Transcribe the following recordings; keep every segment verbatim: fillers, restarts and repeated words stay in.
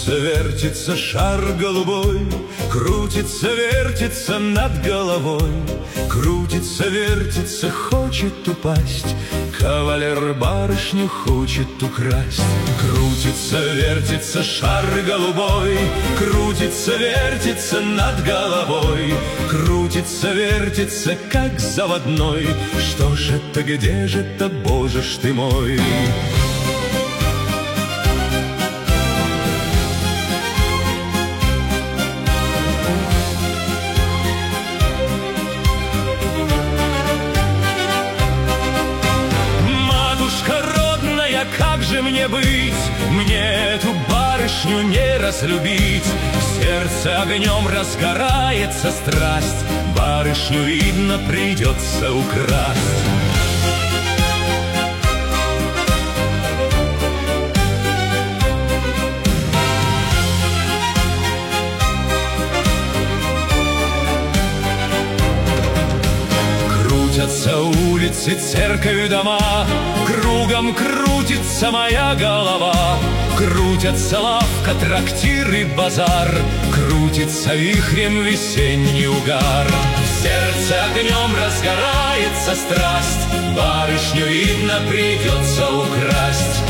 Крутится, вертится шар голубой, крутится, вертится над головой, крутится, вертится, хочет упасть, кавалер барышню хочет украсть. Крутится, вертится шар голубой, крутится, вертится над головой, крутится, вертится, как заводной. Что ж это, где же это, боже ж ты мой? Как же мне быть, мне эту барышню не разлюбить? В сердце огнем разгорается страсть, барышню, видно, придется украсть. Крутятся улицы, церковь, дома, кругом крутится моя голова. Крутятся лавка, трактир и базар, крутится вихрем весенний угар. В сердце огнем разгорается страсть, барышню, видно, придется украсть.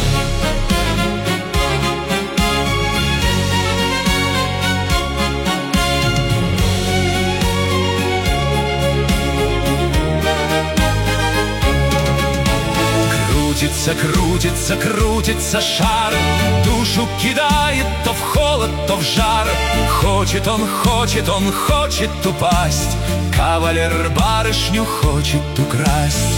Крутится, крутится, крутится шар, душу кидает то в холод, то в жар. Хочет он, хочет он, хочет упасть, кавалер барышню хочет украсть.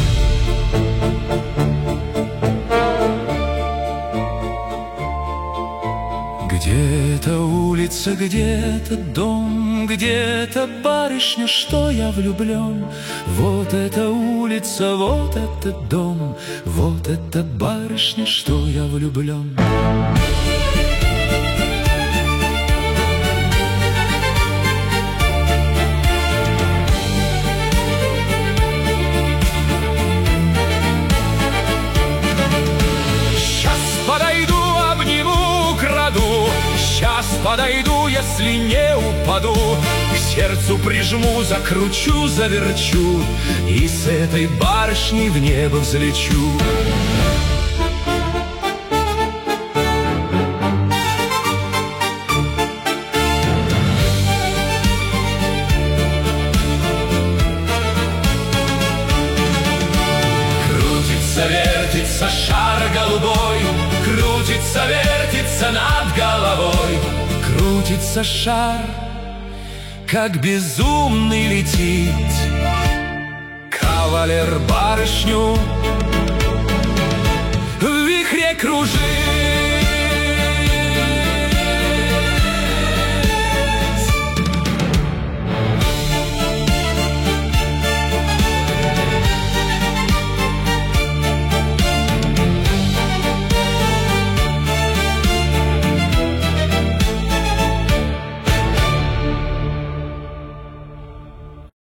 Где-то улица, где-то дом, где-то барышня, что я влюблен. Вот эта улица, вот этот дом, вот эта барышня, что я влюблен. Сейчас подойду, если не упаду, к сердцу прижму, закручу, заверчу, и с этой барышней в небо взлечу. Крутится, вертится шар голубой, крутится, вертится над головой, крутится шар, как безумный летит, кавалер барышню